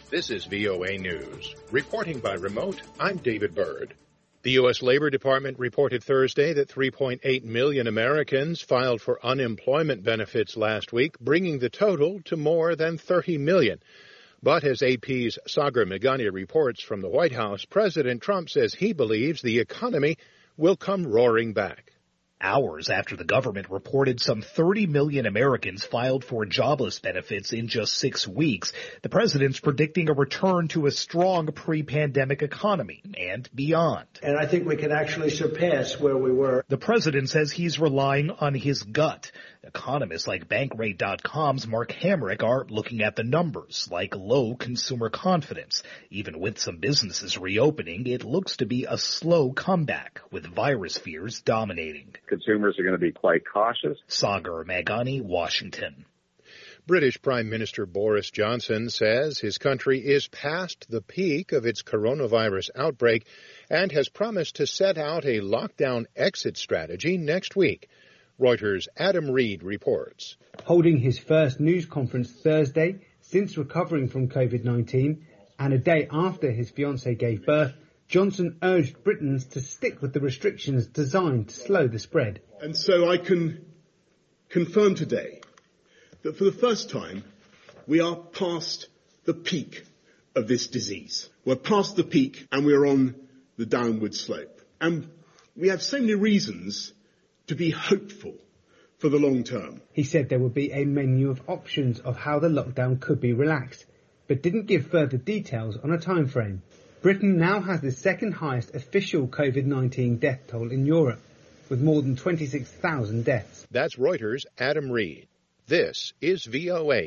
This is VOA News. Reporting by remote, I'm David Byrd. The U.S. Labor Department reported Thursday that 3.8 million Americans filed for unemployment benefits last week, bringing the total to more than 30 million. But as AP's Sagar Meghani reports from the White House, President Trump says he believes the economy will come roaring back. Hours after the government reported some 30 million Americans filed for jobless benefits in just 6 weeks, the president's predicting a return to a strong pre-pandemic economy and beyond. And I think we can actually surpass where we were. The president says he's relying on his gut. Economists like Bankrate.com's Mark Hamrick are looking at the numbers, like low consumer confidence. Even with some businesses reopening, it looks to be a slow comeback, with virus fears dominating. Consumers are going to be quite cautious. Sagar Meghani, Washington. British Prime Minister Boris Johnson says his country is past the peak of its coronavirus outbreak and has promised to set out a lockdown exit strategy next week. Reuters' Adam Reed reports. Holding his first news conference Thursday since recovering from COVID-19 and a day after his fiancée gave birth, Johnson urged Britons to stick with the restrictions designed to slow the spread. And so I can confirm today that for the first time we are past the peak of this disease. We're past the peak and we're on the downward slope. And we have so many reasons to be hopeful for the long term. He said there would be a menu of options of how the lockdown could be relaxed, but didn't give further details on a time frame. Britain now has the second highest official COVID-19 death toll in Europe, with more than 26,000 deaths. That's Reuters' Adam Reed. This is VOA.